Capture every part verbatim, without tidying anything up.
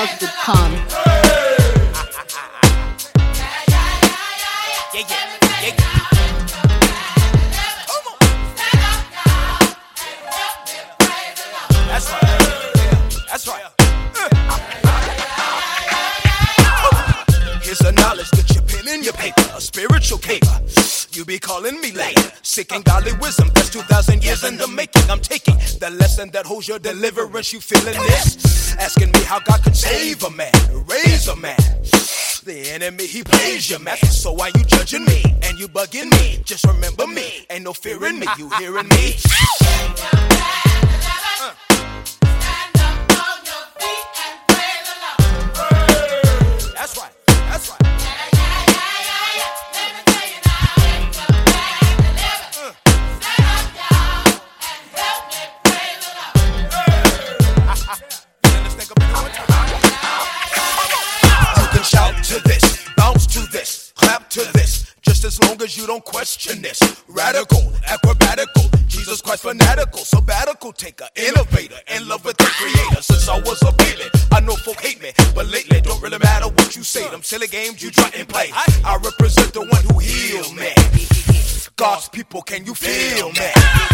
blog dot com. Yeah, yeah, yeah, yeah. That's right. Yeah, that's right. Here's the knowledge, get your pen and your paper, a spiritual caper. You be calling me later, sick and godly wisdom. That's two thousand years in the making. I'm taking the lesson that holds your deliverance. You feeling this? Asking me how God can save a man, raise a man. The enemy, he plays your math. So why you judging me and you bugging me? Just remember me, ain't no fear in me. You hearing me? Uh. That's right, that's right. Shout to this, bounce to this, clap to this, just as long as you don't question this. Radical, acrobatical, Jesus Christ fanatical, sabbatical taker, innovator, in love with the creator. Since I was a baby, I know folk hate me, but lately don't really matter what you say. Them silly games you try and play, I represent the one who healed me. God's people, can you feel me?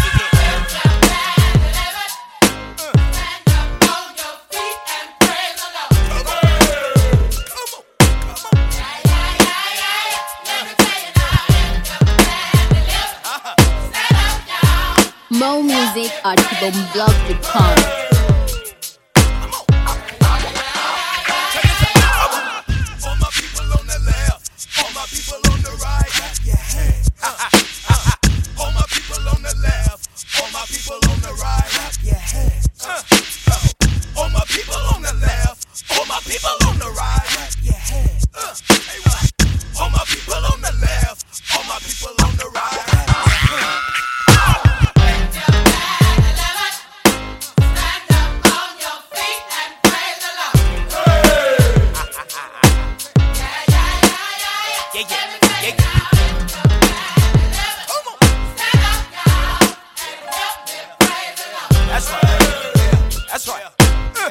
More music at kibom blog dot com. All my people on the left, all my people on the right, clap your hands. All my people on the left, all my people on the right, clap your hands. All my people on the left, all my people on the right, clap your hands. All my people on the left, all my people on the right. Yeah, yeah, yeah, yeah. Come on. That's right. Yeah, that's right. Uh.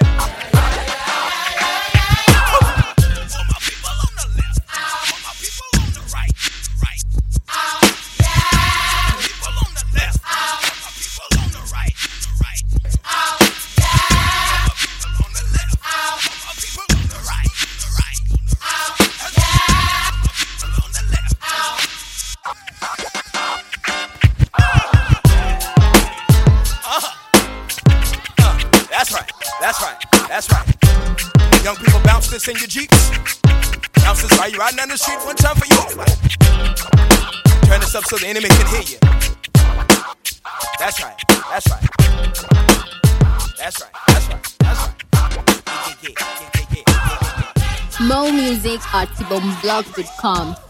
All my people on the left, all my people on the right, right. All my people on the left, all my people on the right, right. All my people on the left, all my people on the right, right. That's right, that's right, that's right. Young people, bounce this in your Jeeps. Bounce this while you're riding down the street. One time for you. Turn this up so the enemy can hear you. That's right, that's right. That's right, that's right, that's right. Yeah, yeah, yeah, yeah, yeah, yeah, yeah, yeah. More music at kibom blog dot com.